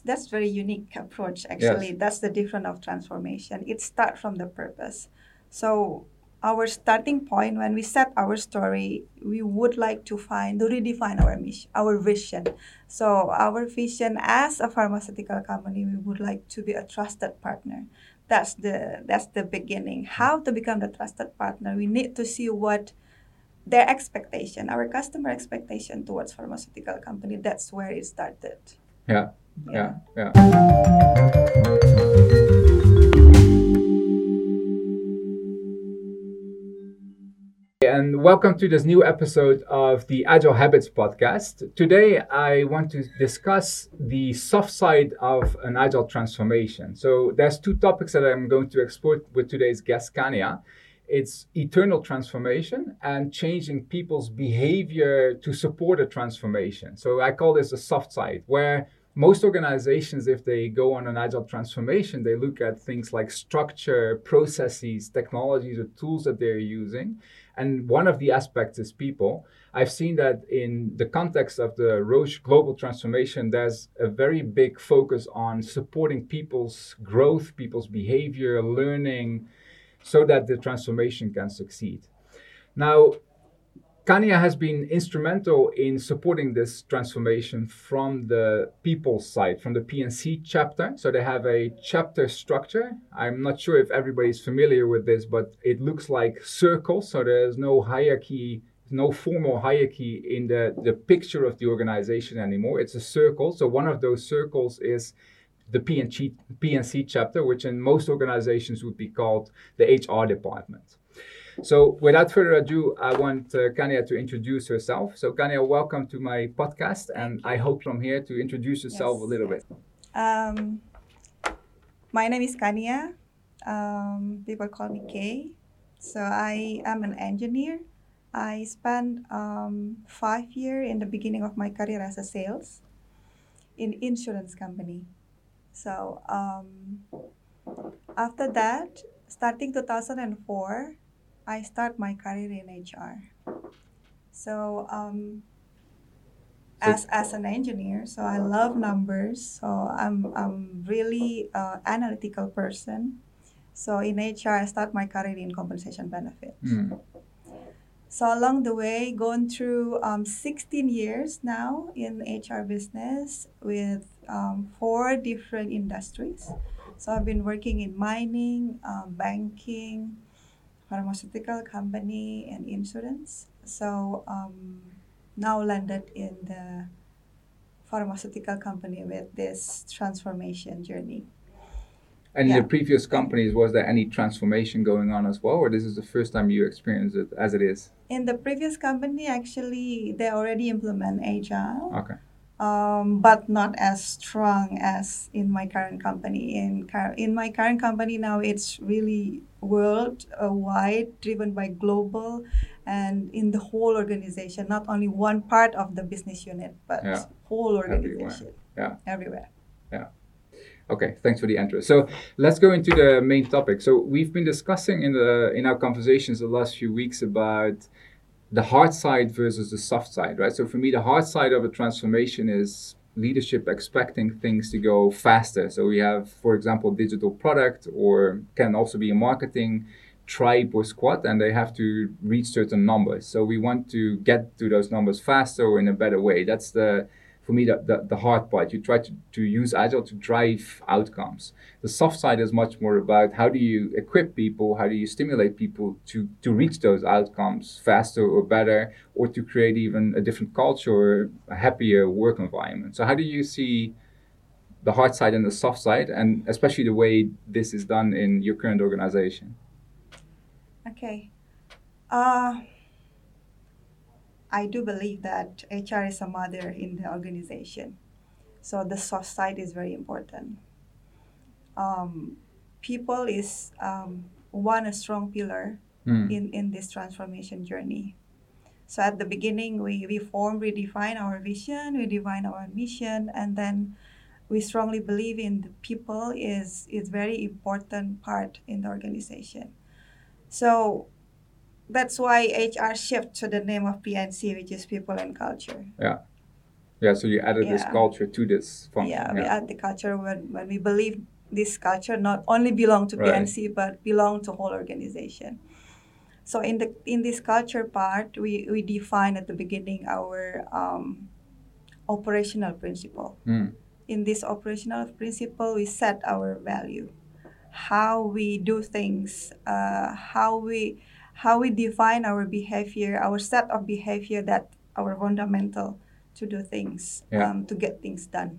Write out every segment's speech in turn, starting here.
that's very unique approach actually. Yes. That's the difference of transformation. It starts from the purpose. So our starting point when we set our story, we would like to redefine our mission, our vision. So our vision as a pharmaceutical company, we would like to be a trusted partner. That's the beginning. How to become the trusted partner? We need to see what their expectation, our customer expectation towards pharmaceutical company. That's where it started. Yeah. Yeah. Yeah. Yeah. And welcome to this new episode of the Agile Habits podcast. Today, I want to discuss the soft side of an agile transformation. So, there's two topics that I'm going to explore with today's guest, Kania. It's eternal transformation and changing people's behavior to support a transformation. So, I call this the soft side, where most organizations, if they go on an agile transformation, they look at things like structure, processes, technologies, or tools that they're using. And one of the aspects is people. I've seen that in the context of the Roche global transformation, there's a very big focus on supporting people's growth, people's behavior, learning, so that the transformation can succeed. Now, Kania has been instrumental in supporting this transformation from the people side, from the P&C chapter. So they have a chapter structure. I'm not sure if everybody's familiar with this, but it looks like circles. So there's no hierarchy, no formal hierarchy in the picture of the organization anymore. It's a circle. So one of those circles is the P&C chapter, which in most organizations would be called the HR department. So without further ado, I want Kania to introduce herself. So Kania, welcome to my podcast, and I hope from here to introduce yourself a little bit. My name is Kania. People call me Kay. So I am an engineer. I spent 5 years in the beginning of my career as a sales in insurance company. So after that, starting 2004, I start my career in HR. So as an engineer, so I love numbers. So I'm really analytical person. So in HR, I start my career in compensation benefit. So along the way, gone through 16 years now in HR business with 4 different industries. So I've been working in mining, banking, pharmaceutical company, and insurance. So now landed in the pharmaceutical company with this transformation journey. And Yeah. in the previous companies, was there any transformation going on as well, or this is the first time you experience it as it is? In the previous company, actually, they already implement Agile. Okay. But not as strong as in my current company. In my current company now, it's really worldwide, driven by global, and in the whole organization, not only one part of the business unit, but Yeah. whole organization. Yeah. Everywhere. Okay, thanks for the intro. So let's go into the main topic. So we've been discussing in our conversations the last few weeks about the hard side versus the soft side, right? So for me, the hard side of a transformation is leadership expecting things to go faster. So we have, for example, digital product, or can also be a marketing tribe or squad, and they have to reach certain numbers. So we want to get to those numbers faster or in a better way. That's for me, the hard part. You try to use Agile to drive outcomes. The soft side is much more about how do you equip people, how do you stimulate people to reach those outcomes faster or better, or to create even a different culture or a happier work environment. So how do you see the hard side and the soft side, and especially the way this is done in your current organization? Okay. I do believe that HR is a mother in the organization. So the soft side is very important. People is one strong pillar in this transformation journey. So at the beginning, we define our vision, we define our mission, and then we strongly believe in the people is very important part in the organization. So that's why HR shift to the name of PNC, which is people and culture. Yeah. Yeah, so you added this Yeah. culture to this function. Yeah, we add the culture when we believe this culture not only belong to PNC but belong to whole organization. So in this culture part, we define at the beginning our operational principle. In this operational principle, we set our value, how we do things, how we define our behavior, our set of behavior that are fundamental to do things, to get things done.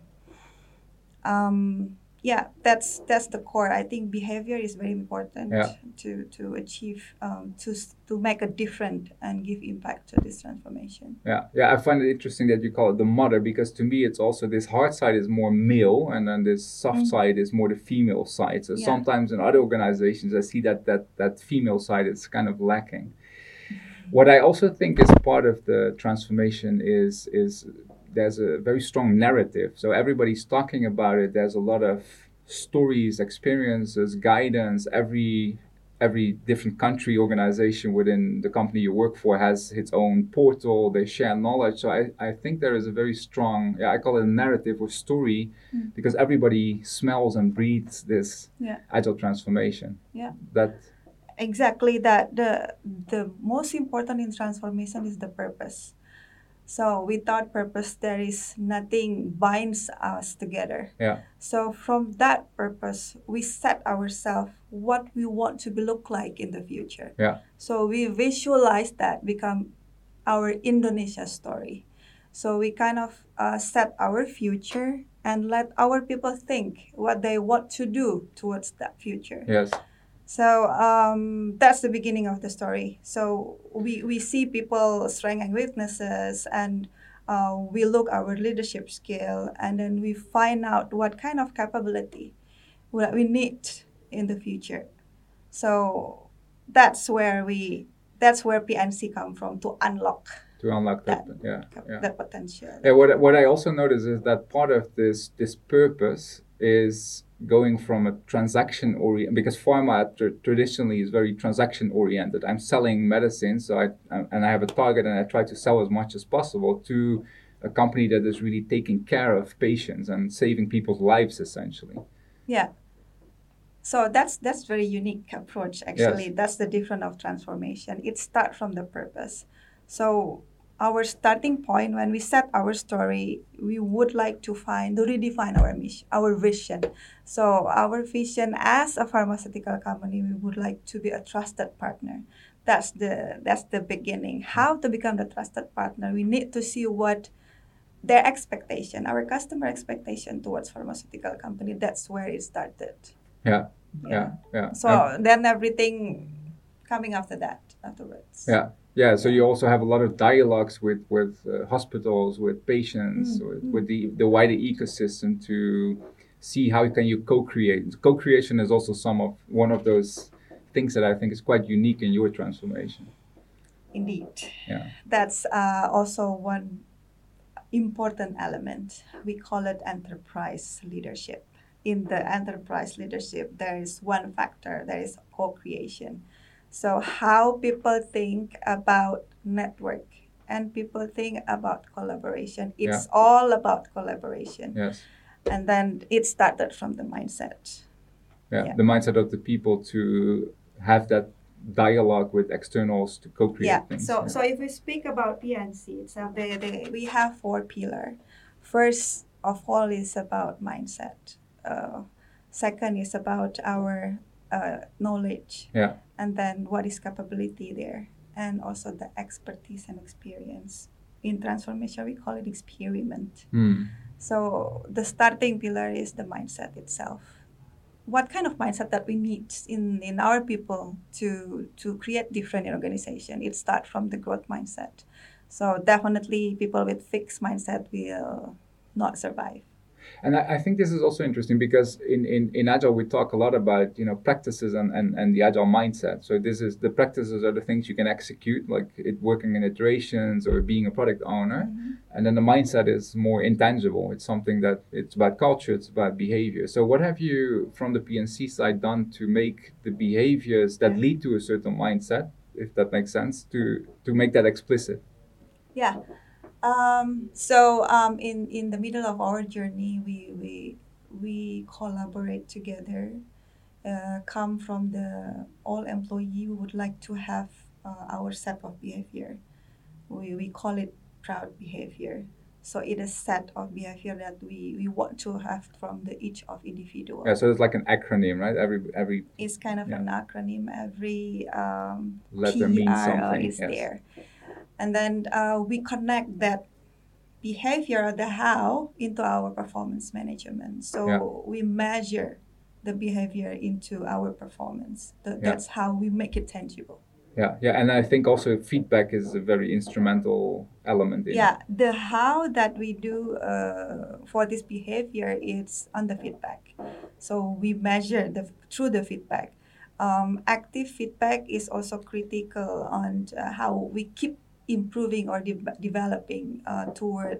Yeah, that's the core. I think behavior is very important to achieve, to make a difference and give impact to this transformation. Yeah. I find it interesting that you call it the mother, because to me it's also this hard side is more male, and then this soft side is more the female side. So sometimes in other organizations I see that female side is kind of lacking. What I also think is part of the transformation is there's a very strong narrative. So everybody's talking about it. There's a lot of stories, experiences, guidance. Every different country organization within the company you work for has its own portal. They share knowledge. So I think there is a very strong, I call it a narrative or story, because everybody smells and breathes this agile transformation. Yeah. Exactly that the most important in transformation is the purpose. So without purpose, there is nothing binds us together. Yeah. So from that purpose, we set ourselves what we want to look like in the future. Yeah. So we visualize that become our Indonesia story. So we kind of set our future and let our people think what they want to do towards that future. Yes. So that's the beginning of the story. So we see people strengths and weaknesses, and we look our leadership skill, and then we find out what kind of capability that we need in the future. So that's where PNC come from, to unlock that potential. Yeah, what I also notice is that part of this purpose is going from a transaction oriented, because pharma traditionally is very transaction oriented. I'm selling medicine, so I have a target and I try to sell as much as possible, to a company that is really taking care of patients and saving people's lives essentially. Yeah. So that's very unique approach actually. Yes. That's the difference of transformation. It starts from the purpose. So our starting point, when we set our story, we would like to redefine our mission, our vision. So our vision as a pharmaceutical company, we would like to be a trusted partner. That's the beginning. How to become the trusted partner? We need to see what their expectation, our customer expectation towards pharmaceutical company. That's where it started. Yeah. So then everything coming afterwards. Yeah, so you also have a lot of dialogues with hospitals, with patients, with the wider ecosystem to see how can you co-create. Co-creation is also one of those things that I think is quite unique in your transformation. Indeed. Yeah. That's also one important element. We call it enterprise leadership. In the enterprise leadership, there is one factor, there is co-creation. So how people think about network and people think about collaboration. It's all about collaboration. Yes. And then it started from the mindset. The mindset of the people to have that dialogue with externals to co-create things. So if we speak about PNC itself, we have 4 pillars. First of all is about mindset. Second is about our knowledge. Yeah. And then what is capability there, and also the expertise and experience. In transformation, we call it experiment. So the starting pillar is the mindset itself. What kind of mindset that we need in our people to create different in organization? It starts from the growth mindset. So definitely people with fixed mindset will not survive. And I think this is also interesting because in Agile, we talk a lot about, practices and the Agile mindset. So the practices are the things you can execute, like working in iterations or being a product owner. Mm-hmm. And then the mindset is more intangible. It's something that it's about culture, it's about behavior. So what have you from the PNC side done to make the behaviors that lead to a certain mindset, if that makes sense, to make that explicit? Yeah. In the middle of our journey, we collaborate together. Come from the all employee, we would like to have our set of behavior. We call it proud behavior. So it is set of behavior that we want to have from the each of individual. Yeah, so it's like an acronym, right? Every It's kind of an acronym. Every letter means something. is there, and then we connect that behavior, the how, into our performance management. So we measure the behavior into our performance. That's how we make it tangible. Yeah, and I think also feedback is a very instrumental element. The how that we do for this behavior is on the feedback. So we measure through the feedback. Active feedback is also critical on how we keep improving or developing toward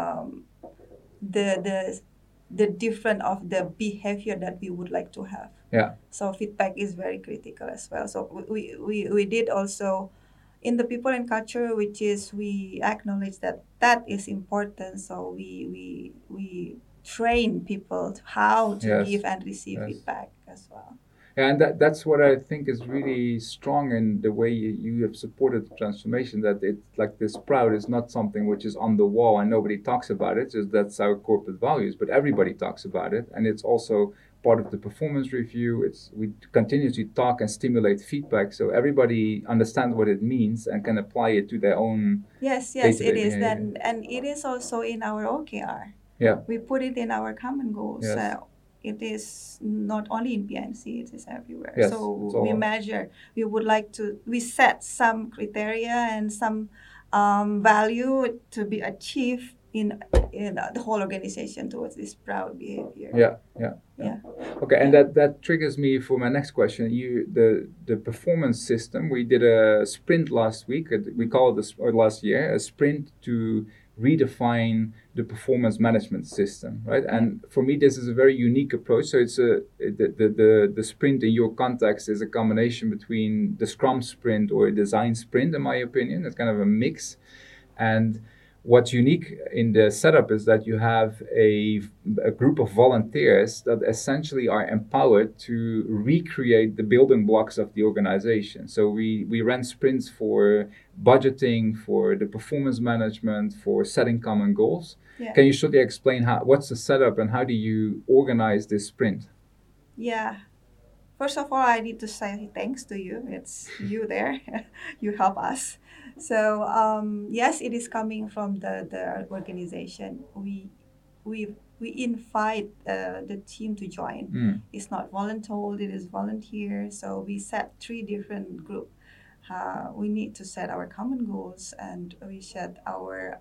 the different of the behavior that we would like to have. So feedback is very critical as well. So we did also in the people and culture, which is we acknowledge that is important. So we train people to how to give and receive feedback as well. And that's what I think is really strong in the way you have supported the transformation, that it's like this proud is not something which is on the wall and nobody talks about it. So that's our corporate values, but everybody talks about it. And it's also part of the performance review. We continuously talk and stimulate feedback so everybody understands what it means and can apply it to their own. Yes, it is. And it is also in our OKR. We put it in our common goals. It is not only in PNC, it is everywhere. So we measure. We set some criteria and some value to be achieved in the whole organization towards this proud behavior. Okay, and that triggers me for my next question. The performance system. We did a sprint last week. We call it last year a sprint to redefine the performance management system, right? And for me, this is a very unique approach. So it's the sprint in your context is a combination between the Scrum sprint or a design sprint, in my opinion. It's kind of a mix. And what's unique in the setup is that you have a group of volunteers that essentially are empowered to recreate the building blocks of the organization. So we ran sprints for budgeting, for the performance management, for setting common goals. Can you shortly explain what's the setup and how do you organize this sprint? First of all, I need to say thanks to you. It's you there. You help us. So yes, it is coming from the organization. We invite the team to join. It's not voluntold, it is volunteer. So we set 3 different groups. We need to set our common goals, and we set our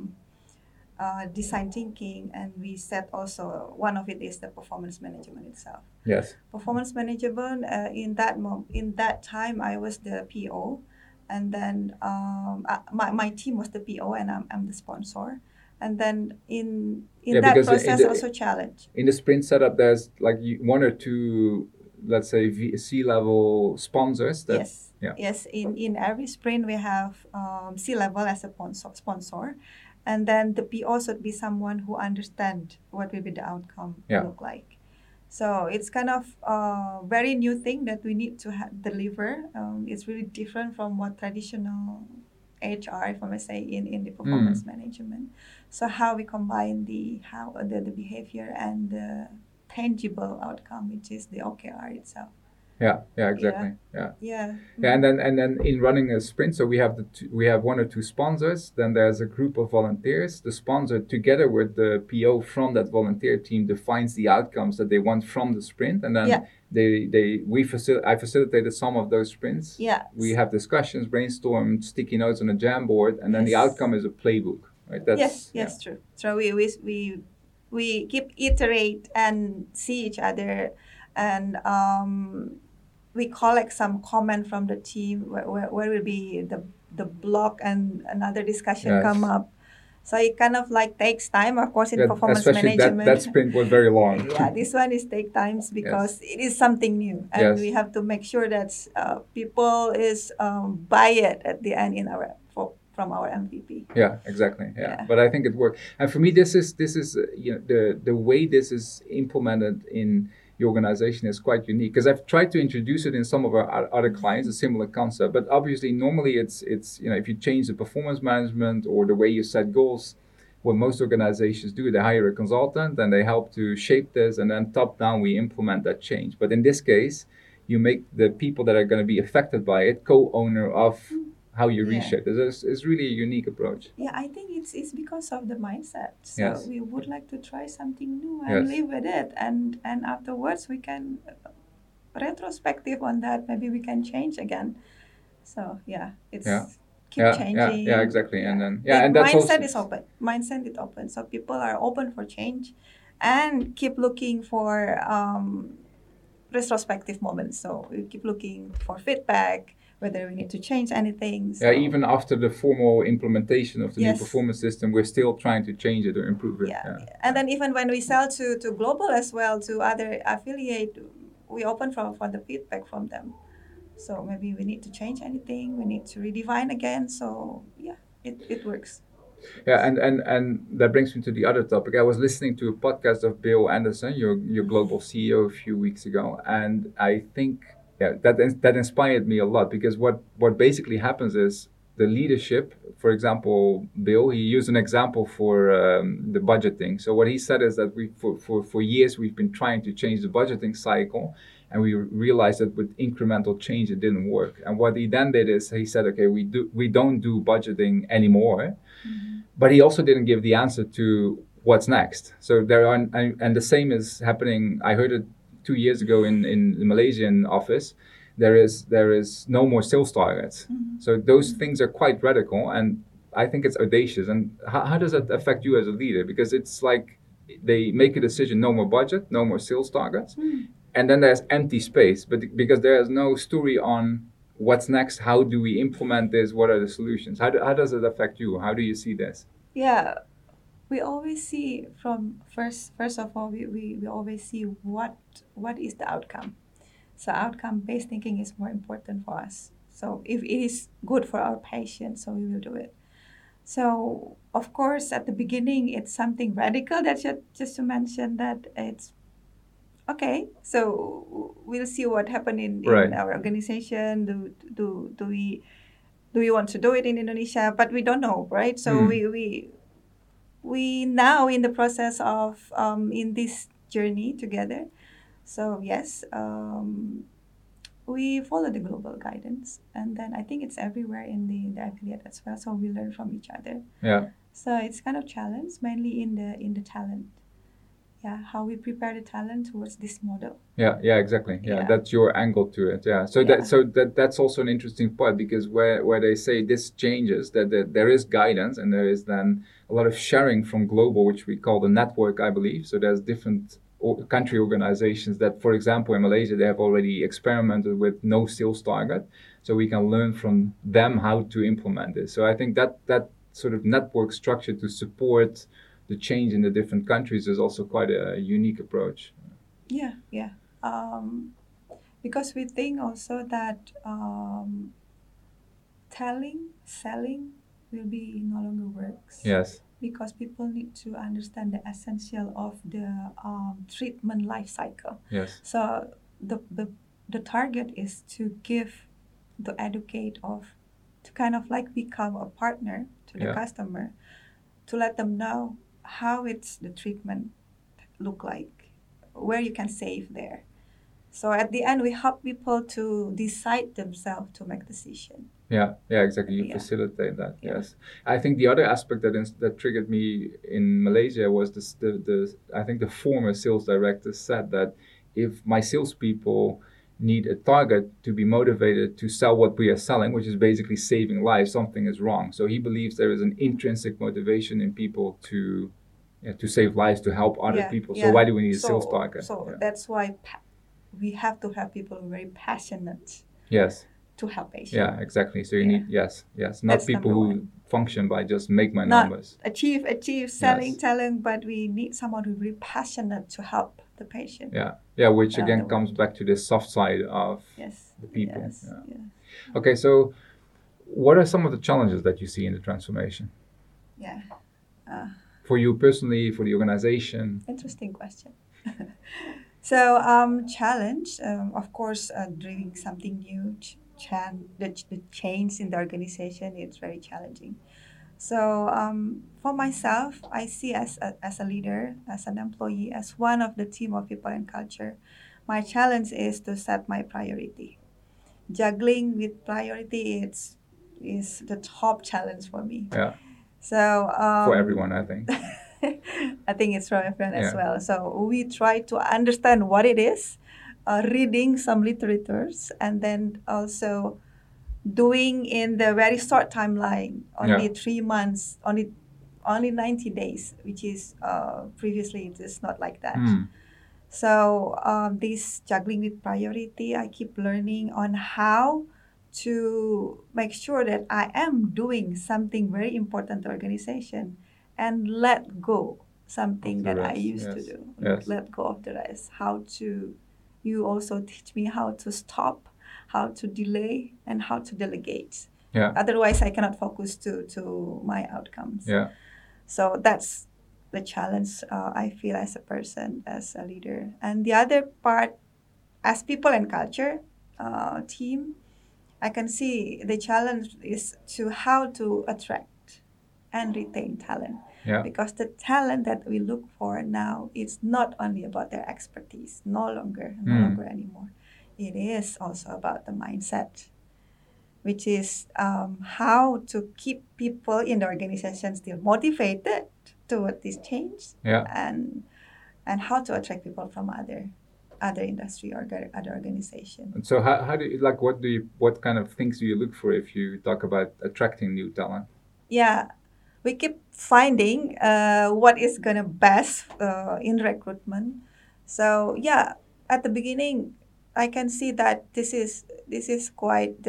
design thinking, and we set also one of it is the performance management itself. Performance management in that time I was the PO, and then my team was the PO, and I'm the sponsor. And then in that process also challenge. In the sprint setup, there's like 1 or 2, let's say C-level sponsors. Yes. In every sprint we have C-level as a sponsor. And then the PO should be someone who understands what will be the outcome look like. So it's kind of a very new thing that we need to deliver. It's really different from what traditional HR, if I may say, in the performance management. So how we combine the behavior and the tangible outcome, which is the OKR itself. Yeah, exactly. And then in running a sprint, so we have 1 or 2 sponsors. Then there's a group of volunteers. The sponsor, together with the PO from that volunteer team, defines the outcomes that they want from the sprint, and then I facilitated some of those sprints. We have discussions, brainstorm, sticky notes on a Jamboard, and then the outcome is a playbook, right? Yes, true. So we keep iterate and see each other, and we collect some comment from the team where will be the block and another discussion come up. So it kind of like takes time, of course, in performance management. That sprint was very long. This one is take times because it is something new, and we have to make sure that people is buy it at the end in our from our MVP. Yeah, exactly. Yeah. But I think it worked. And for me, this is the way this is implemented in the organization is quite unique, because I've tried to introduce it in some of our other clients, a similar concept. But obviously, normally it's if you change the performance management or the way you set goals, what most organizations do, they hire a consultant and they help to shape this, and then top down we implement that change. But in this case, you make the people that are going to be affected by it co-owner of how you reshape it. It's really a unique approach. Yeah, I think it's because of the mindset. So we would like to try something new and live with it, and afterwards we can retrospective on that. Maybe we can change again. So it's keep changing. Yeah, exactly. And then and that's mindset is open. Mindset is open. So people are open for change, and keep looking for retrospective moments. So we keep looking for feedback, whether we need to change anything. So. Yeah, even after the formal implementation of the new performance system, we're still trying to change it or improve it. Yeah. And then even when we sell to global as well, to other affiliate, we open for the feedback from them. So maybe we need to change anything, we need to redefine again. So it works. Yeah, and that brings me to the other topic. I was listening to a podcast of Bill Anderson, your global CEO, a few weeks ago, and I think that inspired me a lot, because what basically happens is the leadership. For example, Bill, he used an example for the budgeting. So what he said is that we for years we've been trying to change the budgeting cycle, and we realized that with incremental change it didn't work. And what he then did is he said, okay, we don't do budgeting anymore. Mm-hmm. But he also didn't give the answer to what's next. So there are, and the same is happening. I heard it 2 years ago in the Malaysian office. There is no more sales targets. Mm-hmm. So those things are quite radical, and I think it's audacious. And how does that affect you as a leader? Because it's like they make a decision: no more budget, no more sales targets, and then there's empty space. But because there is no story on what's next, how do we implement this? What are the solutions? How does it affect you? How do you see this? Yeah, we always see from first of all, we always see what is the outcome. So outcome-based thinking is more important for us. So if it is good for our patient, so we will do it. So of course, at the beginning, it's something radical that just to mention that it's okay. So we'll see what happened in our organization. Do we want to do it in Indonesia? But we don't know, right? So we now in the process of in this journey together. So yes, we follow the global guidance, and then I think it's everywhere in the affiliate as well. So we learn from each other. Yeah. So it's kind of challenge mainly in the talent. Yeah, how we prepare the talent towards this model. Yeah, exactly. Yeah, that's your angle to it. Yeah, so that's also an interesting part, because where they say this changes, that there is guidance and there is then a lot of sharing from global, which we call the network, I believe. So there's different country organizations that, for example, in Malaysia, they have already experimented with no sales target, so we can learn from them how to implement this. So I think that sort of network structure to support the change in the different countries is also quite a unique approach. Yeah. Because we think also that selling will be no longer works. Yes. Because people need to understand the essential of the treatment life cycle. Yes. So the target is to educate to kind of like become a partner to the customer, to let them know how the treatment look like, where you can save there. So at the end, we help people to decide themselves to make decision. Yeah, exactly. You facilitate that. Yeah. Yes, I think the other aspect that triggered me in Malaysia was I think the former sales director said that if my salespeople need a target to be motivated to sell what we are selling, which is basically saving lives, something is wrong. So he believes there is an intrinsic motivation in people to save lives, to help other people. So why do we need a sales target? So that's why we have to have people very passionate. Yes. To help patients. Yeah, exactly. So you need not that's people who function by just make my numbers. Achieve selling, but we need someone who's really passionate to help the patient. Yeah, which again comes back to the soft side of the people. Yes. Okay, so what are some of the challenges that you see in the transformation? Yeah. For you personally, for the organization? Interesting question. So, challenge, of course, doing something new, the change in the organization, it's very challenging. So, for myself, I see as a leader, as an employee, as one of the team of people and culture, my challenge is to set my priority. Juggling with priority, is the top challenge for me. Yeah, So, for everyone, I think. I think it's for everyone as Yeah. well. So we try to understand what it is, reading some literatures, and then also doing in the very short timeline, only Yeah. 3 months, only 90 days, which is previously it is not like that. Mm. So this juggling with priority, I keep learning on how to make sure that I am doing something very important to organization and let go something Of the that I rest, used to yes, do. yes. Let go of the rest. How to, you also teach me how to stop, how to delay, and how to delegate. Yeah, Otherwise, I cannot focus to my outcomes. yeah, So that's the challenge I feel as a person, as a leader. And the other part, as people and culture team, I can see the challenge is to how to attract and retain talent. yeah. Because the talent that we look for now is not only about their expertise, no longer anymore. It is also about the mindset, which is how to keep people in the organization still motivated toward this change, Yeah. and how to attract people from other industry or other organization. And so how do you, like, what kind of things do you look for if you talk about attracting new talent? Yeah, we keep finding what is gonna best in recruitment. So yeah, at the beginning, I can see that this is quite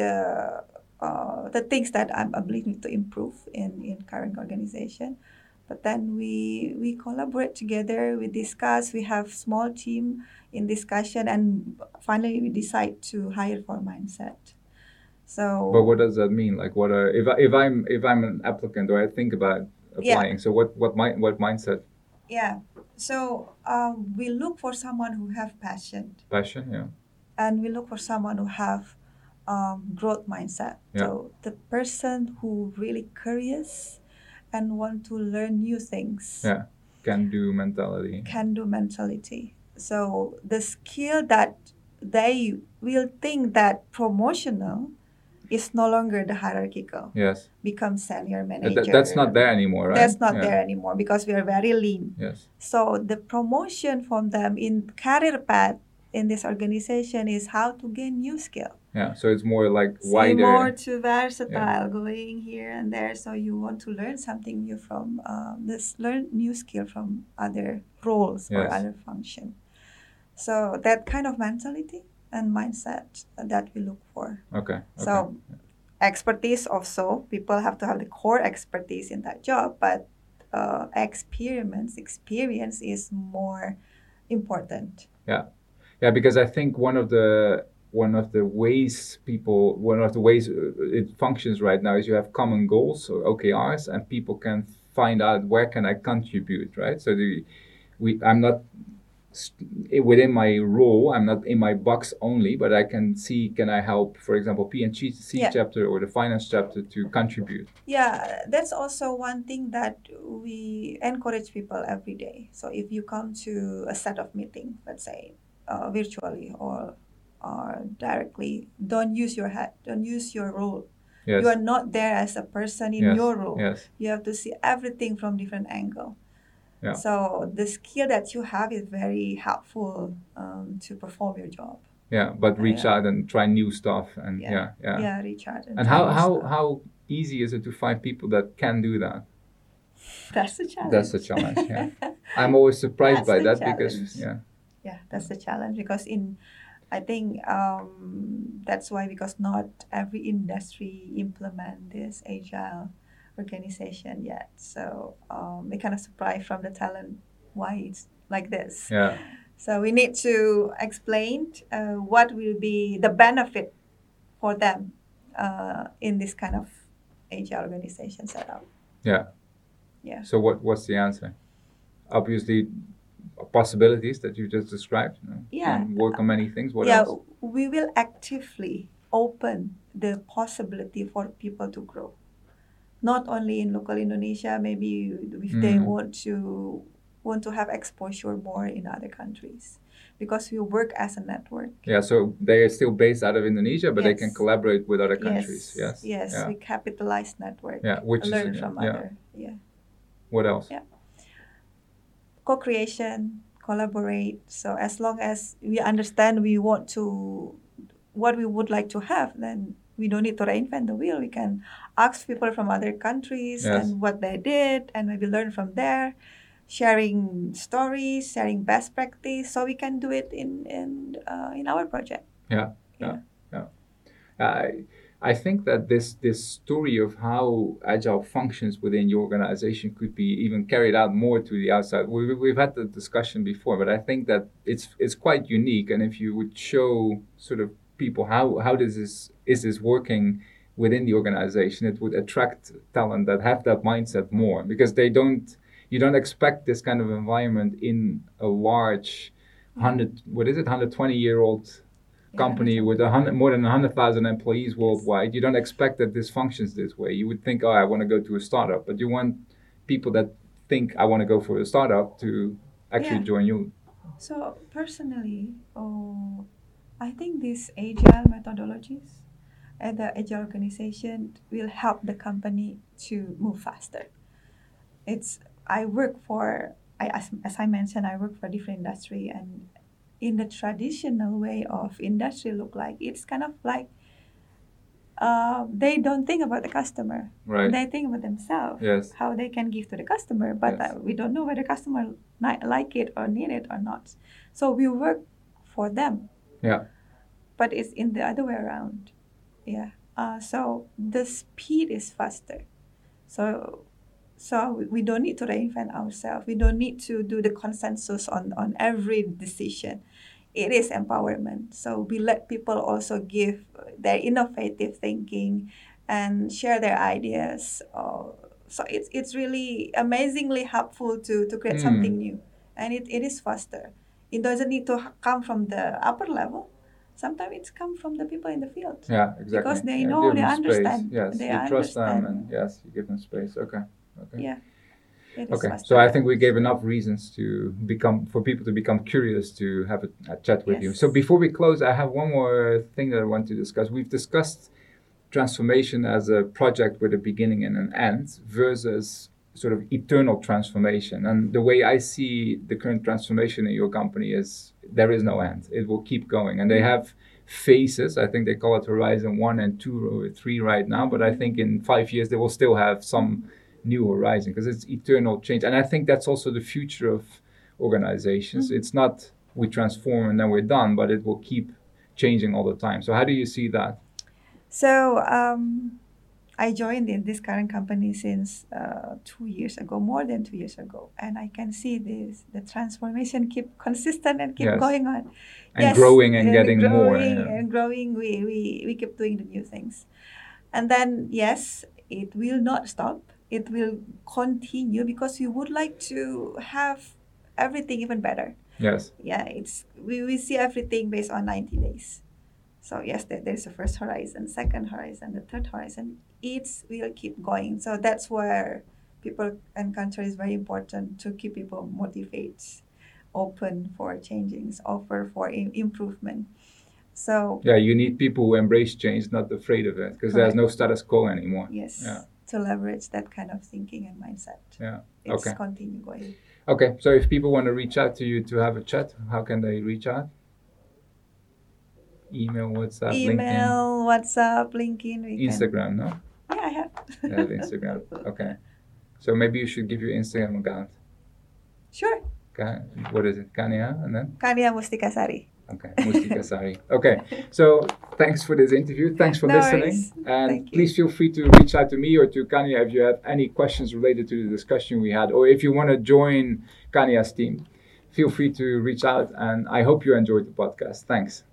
the things that I'm ability to improve in current organization. But then we collaborate together, we discuss, we have small team in discussion, and finally we decide to hire for mindset. So But what does that mean? Like, what are if I'm an applicant or I think about applying? So what mindset? Yeah. So we look for someone who have passion, Passion? Yeah. and we look for someone who have growth mindset. Yeah. So the person who really curious and want to learn new things. Yeah. Can do mentality. Can do mentality. So the skill that they will think that promotional is no longer the hierarchical. Yes. Become senior manager. That's not there anymore, right? That's not Yeah. there anymore because we are very lean. Yes. So the promotion from them in career path in this organization is how to gain new skill. Yeah. So it's more like See, wider. more to versatile, going here and there. So you want to learn something new from learn new skill from other roles or Yes. other function. So that kind of mentality and mindset that we look for. Okay. So expertise also, people have to have the core expertise in that job, but experience is more important. Yeah, because I think one of the ways it functions right now is you have common goals or OKRs, and people can find out where can I contribute, right? So I'm not within my role, I'm not in my box only, but I can see, can I help, for example, P&C chapter or the finance chapter to contribute? Yeah, that's also one thing that we encourage people every day. So if you come to a set of meeting, let's say virtually or directly, don't use your head, don't use your role. Yes. You are not there as a person in Yes. your role. Yes. You have to see everything from different angle. Yeah. So the skill that you have is very helpful to perform your job. Yeah, but reach out and try new stuff, and yeah, reach out and how easy is it to find people that can do that? That's the challenge. That's the challenge. Yeah, I'm always surprised by that because that's the challenge because I think that's why, because not every industry implement this agile organization yet. So they kind of surprised from the talent why it's like this. Yeah. So we need to explain what will be the benefit for them in this kind of agile organization setup. Yeah. Yeah. So what's the answer? Obviously, possibilities that you just described. Yeah. And work on many things. What else? We will actively open the possibility for people to grow. Not only in local Indonesia, maybe if they want to have exposure more in other countries, because we work as a network. Yeah, so they are still based out of Indonesia, but they can collaborate with other countries. Yes. Yeah. We capitalize network. Yeah, which learn from other. Yeah. What else? Yeah. Co-creation, collaborate. So as long as we understand what we would like to have, then we don't need to reinvent the wheel. We can ask people from other countries and what they did, and maybe learn from there, sharing stories, sharing best practice, so we can do it in our project. Yeah. I think that this story of how Agile functions within your organization could be even carried out more to the outside. We've had the discussion before, but I think that it's quite unique. And if you would show sort of people how is this working within the organization, it would attract talent that have that mindset more, because you don't expect this kind of environment in a large 120-year-old company with more than 100,000 employees worldwide. You don't expect that this functions this way. You would think, I want to go to a startup, but you want people that think I want to go for a startup to actually join you. So personally, I think these agile methodologies and the agile organization will help the company to move faster. As I mentioned, I work for different industry, and in the traditional way of industry look like, it's kind of like they don't think about the customer. Right. They think about themselves, how they can give to the customer, but we don't know whether the customer like it or need it or not. So we work for them. Yeah. But it's in the other way around. Yeah. So the speed is faster. So we don't need to reinvent ourselves. We don't need to do the consensus on every decision. It is empowerment. So we let people also give their innovative thinking and share their ideas. So it's really amazingly helpful to create something new. And it is faster. It doesn't need to come from the upper level. Sometimes it's come from the people in the field. Yeah, exactly. Because they know, they understand. Yes, you trust them, and you give them space. Okay. Yeah. Okay, so I think we gave enough reasons for people to become curious to have a chat with you. So before we close, I have one more thing that I want to discuss. We've discussed transformation as a project with a beginning and an end versus sort of eternal transformation. And the way I see the current transformation in your company is there is no end. It will keep going. And they have phases. I think they call it Horizon 1 and 2 or 3 right now. But I think in 5 years, they will still have some new horizon, because it's eternal change. And I think that's also the future of organizations. It's not we transform and then we're done, but it will keep changing all the time. So how do you see that? So I joined in this current company since 2 years ago, more than 2 years ago, and I can see the transformation keep consistent and keep going on, and growing and getting more, and growing. We keep doing the new things, and then it will not stop. It will continue, because we would like to have everything even better. Yes. Yeah, we see everything based on 90 days. So there's the first horizon, second horizon, the third horizon. It will keep going. So that's where people and culture is very important, to keep people motivated, open for changes, offer for improvement. So you need people who embrace change, not afraid of it, because there's no status quo anymore. Yes. Yeah. To leverage that kind of thinking and mindset. Yeah. It's continue going. Okay. So if people want to reach out to you to have a chat, how can they reach out? Email, WhatsApp, LinkedIn? WhatsApp, LinkedIn. Instagram, no? Yeah, I have. You have Instagram. Okay. So maybe you should give your Instagram account. Sure. What is it? Kania, and then? Kania Mustikasari. Okay, Mustikasari. Okay, so thanks for this interview. Thanks for listening. And please feel free to reach out to me or to Kania if you have any questions related to the discussion we had, or if you want to join Kania's team. Feel free to reach out, and I hope you enjoyed the podcast. Thanks.